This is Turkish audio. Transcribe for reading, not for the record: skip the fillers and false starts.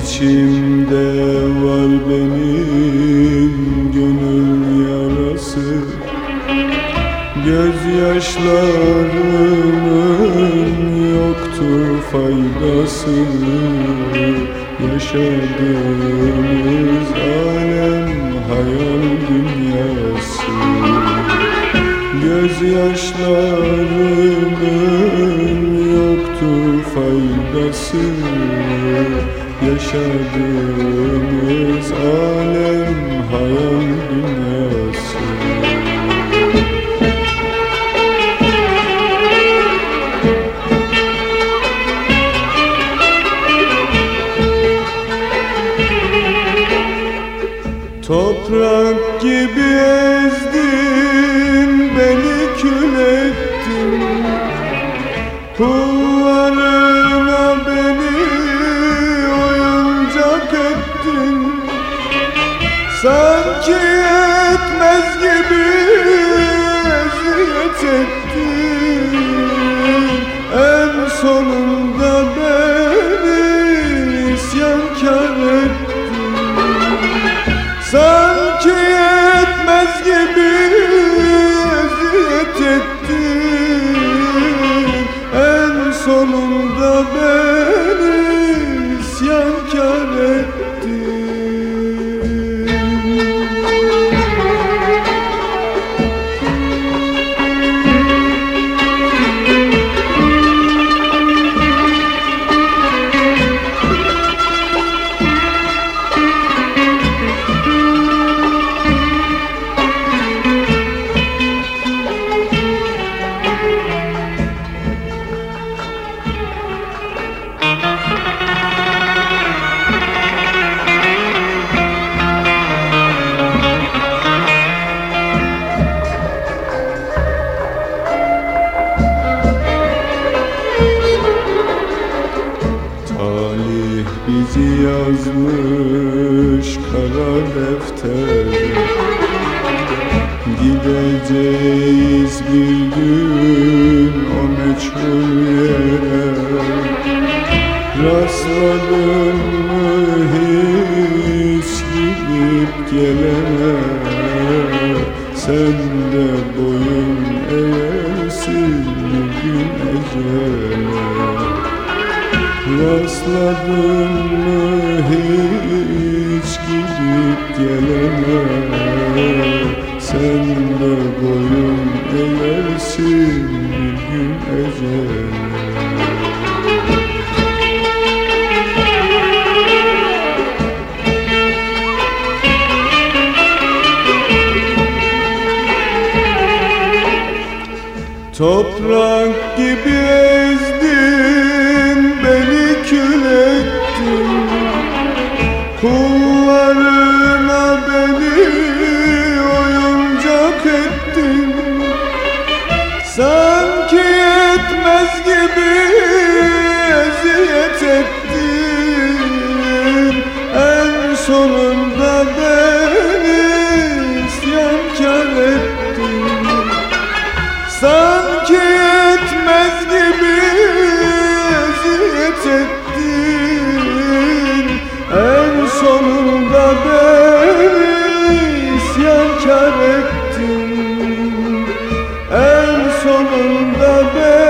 İçimde var benim gönül yarası, gözyaşlarımın yoktur faydası. Yaşadığımız alem hayal dünyası. Gözyaşlarımın yoktur faydası. Yaşadığımız alem hayal dünyası. Toprak gibi ezdin, beni kül ettin. Kullarına beni oyuncak ettin. Sanki yetmez gibi eziyet ettin. En sonunda beni isyankar ettin. Sanki yetmez gibi eziyet ettin. En sonunda beni isyankar ettin. Talih bizi yazmış kara deftere. Gideceğiz bir gün o meçhul yere. Rastladın mı hiç gidip gelene? Sen de boyun eğersin bir gün ecele. Rastladın mı hiç gidip gelene? Sen de boyun eğersin bir gün ecele. Toprak gibi ezdin, beni kül ettin. Kullarına beni oyuncak ettin. Sanki yetmez gibi eziyet ettin. En sonunda beni isyankar ettin. Sanki yetmez gibi eziyet ettin. En sonunda beni isyankar ettin. En sonunda beni